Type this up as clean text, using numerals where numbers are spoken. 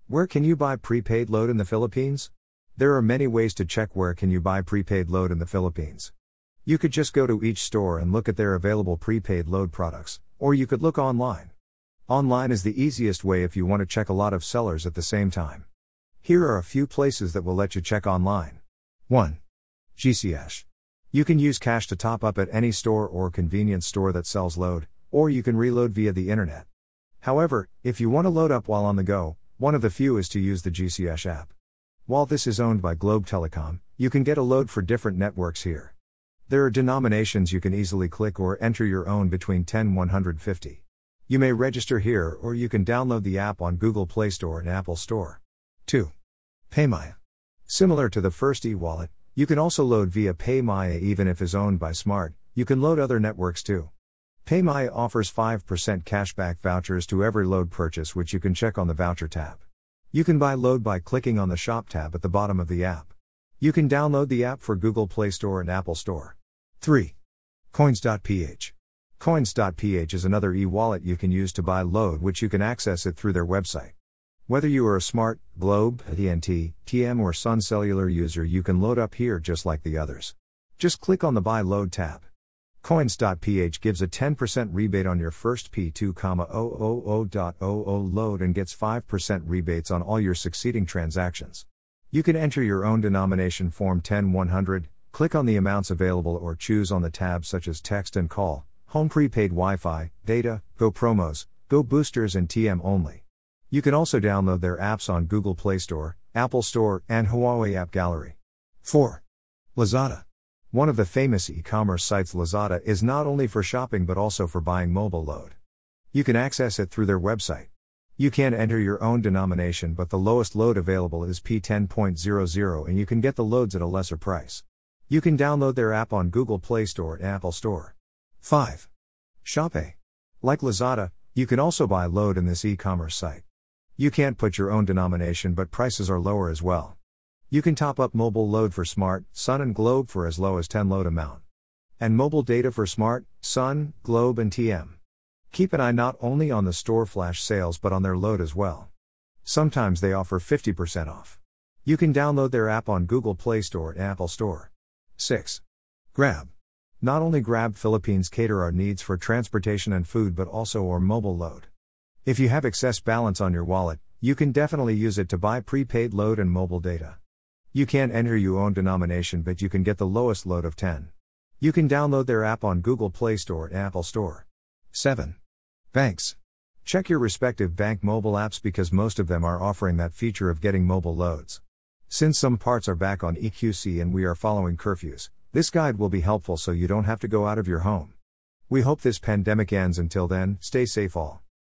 Where can you buy prepaid load in the Philippines? There are many ways to check where can you buy prepaid load in the Philippines. You could just go to each store and look at their available prepaid load products, or you could look online. Online is the easiest way if you want to check a lot of sellers at the same time. Here are a few places that will let you check online. 1. GCash. You can use cash to top up at any store or convenience store that sells load, or you can reload via the internet. However, if you want to load up while on the go, one of the few is to use the GCash app. While this is owned by Globe Telecom, you can get a load for different networks here. There are denominations you can easily click or enter your own between 10 and 150. You may register here or you can download the app on Google Play Store and Apple Store. 2. PayMaya. Similar to the first e-wallet, you can also load via PayMaya even if is owned by Smart. You can load other networks too. PayMaya offers 5% cashback vouchers to every load purchase, which you can check on the voucher tab. You can buy load by clicking on the shop tab at the bottom of the app. You can download the app for Google Play Store and Apple Store. 3. Coins.ph. Coins.ph is another e-wallet you can use to buy load, which you can access it through their website. Whether you are a Smart, Globe, AT&T, TM or Sun Cellular user, you can load up here just like the others. Just click on the Buy Load tab. Coins.ph gives a 10% rebate on your first P2,000.00 load and gets 5% rebates on all your succeeding transactions. You can enter your own denomination form 10-100, click on the amounts available or choose on the tabs such as text and call, home prepaid Wi-Fi, data, Go Promos, Go Boosters and TM only. You can also download their apps on Google Play Store, Apple Store, and Huawei App Gallery. 4. Lazada. One of the famous e-commerce sites, Lazada is not only for shopping but also for buying mobile load. You can access it through their website. You can enter your own denomination, but the lowest load available is P10.00 and you can get the loads at a lesser price. You can download their app on Google Play Store and Apple Store. 5. ShopPay. Like Lazada, you can also buy load in this e-commerce site. You can't put your own denomination, but prices are lower as well. You can top up mobile load for Smart, Sun and Globe for as low as 10 load amount. And mobile data for Smart, Sun, Globe and TM. Keep an eye not only on the store flash sales but on their load as well. Sometimes they offer 50% off. You can download their app on Google Play Store and Apple Store. 6. Grab. Not only Grab Philippines cater our needs for transportation and food but also our mobile load. If you have excess balance on your wallet, you can definitely use it to buy prepaid load and mobile data. You can't enter your own denomination but you can get the lowest load of 10. You can download their app on Google Play Store and Apple Store. 7. Banks. Check your respective bank mobile apps because most of them are offering that feature of getting mobile loads. Since some parts are back on EQC and we are following curfews, this guide will be helpful so you don't have to go out of your home. We hope this pandemic ends. Until then, stay safe all.